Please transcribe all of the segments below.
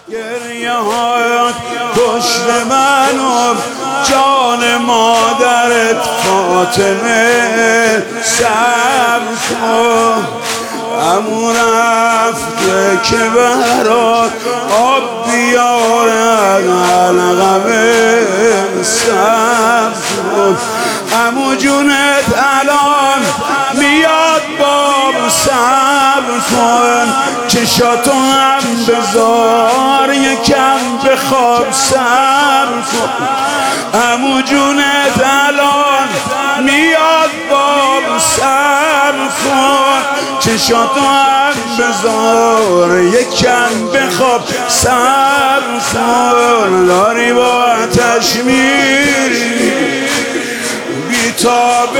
گریه هایت کشت منم، جان مادرت فاطمه صبر کن. عمو رفته که برات آب بیاره قلقمه صبر کن. عمو جونت الان میاد باب صبر کن. چشاتو هم بذار یکم بخواب صبر کن. عمو جونت الان میاد باب صبر کن. چشاتو هم بذار یکم بخواب صبر کن. داری با آتش میری بیتاب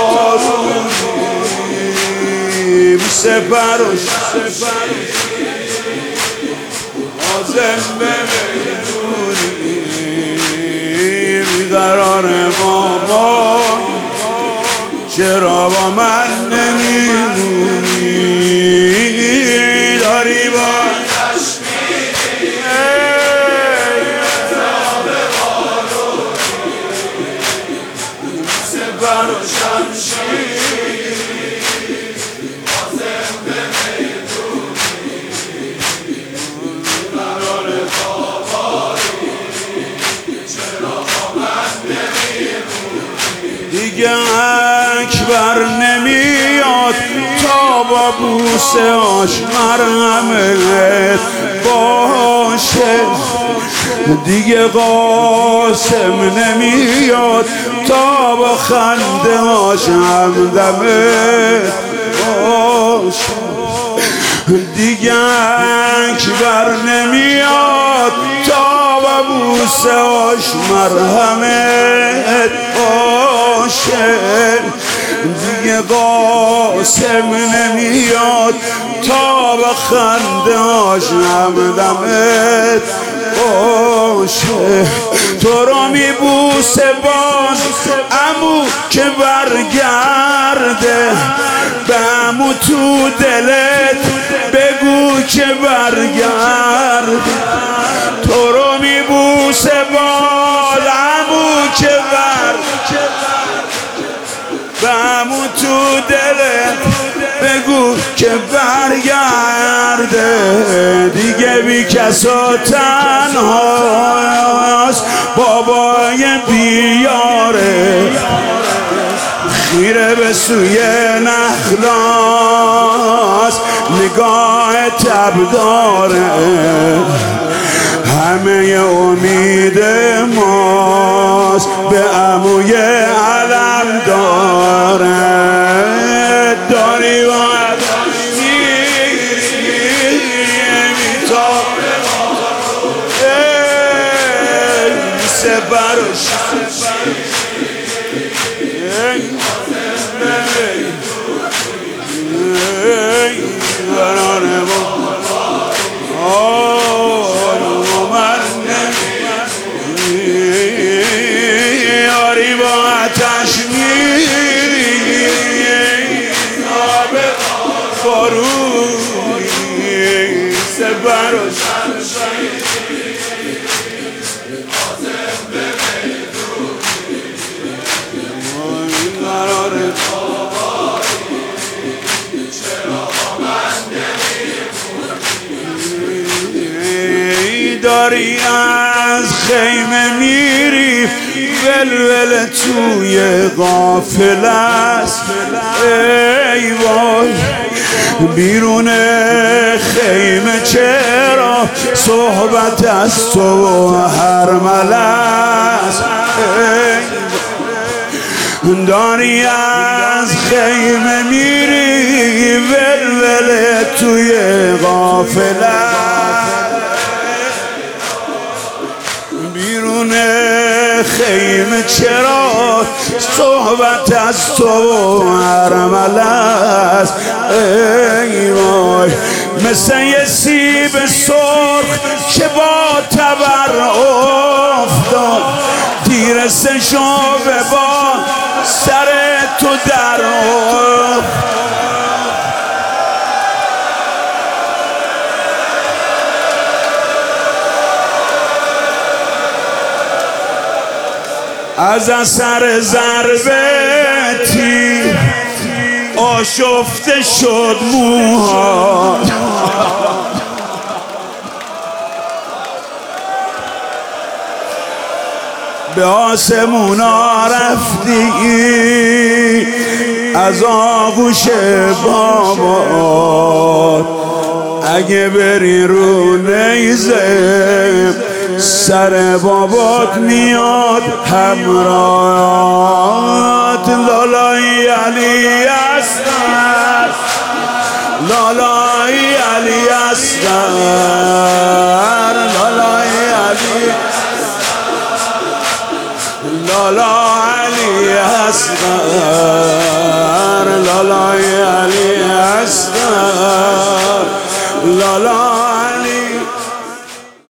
بارونی، سپروش آزم به میدونی، بیقرار بابا چرا با من نمیمونی؟ داری با آتش میری بیتاب بارونی، سپر و شمشیر آزم به میدونی، قرار بابایی چرا با من نمیمونی؟ دیگه اکبر نمیاد تا با بوسه‌اش مرهمت باشه. دیگه قاسم نمیاد تا با خنده هاش همدمت باشه. دیگه اکبر نمیاد تا با بوسه هاش مرهمت باشه. دیگه قاسم نمیاد تا با خنده هاش همدمت باشه. تو رو میبوسه باز عمو که برگرده، به عمو تو دلت بگو که برگرده. تو رو میبوسه باز عمو که به عمو تو دلت بگو که برگرده. دیگه بی کس و تنهاست، بابای بیاره خیره به سوی نخلاست، نگاه تب داره. همه امید ماست به عموی علم داره. داری باید میتاب سپر و بارونی، سپر و شمشیر آزم به میدونی، قرار بابایی چرا با من نمیمونی؟ داری از خیمه میری ولول توی غافل است. ای وای بیرون خیمه چرا صحبت از تو هرمل است. داری از خیمه میری ولول توی غافل است. بیرون خیمه چرا صحبت از تو هرمل است. ای وای مثل یه سیب سرخ که با تبر افتاد، تیر سشابه با سر تو در افتاد. 「 از اثر ضربه تیر آشفته شد موها. به آسمونا رفتی از آغوش بابات، اگه بری رو نیزه سر بابات میاد همراهات. لالای علی اصغر، لالای علی اصغر، لالای علی، لالا علی اصغر، لالا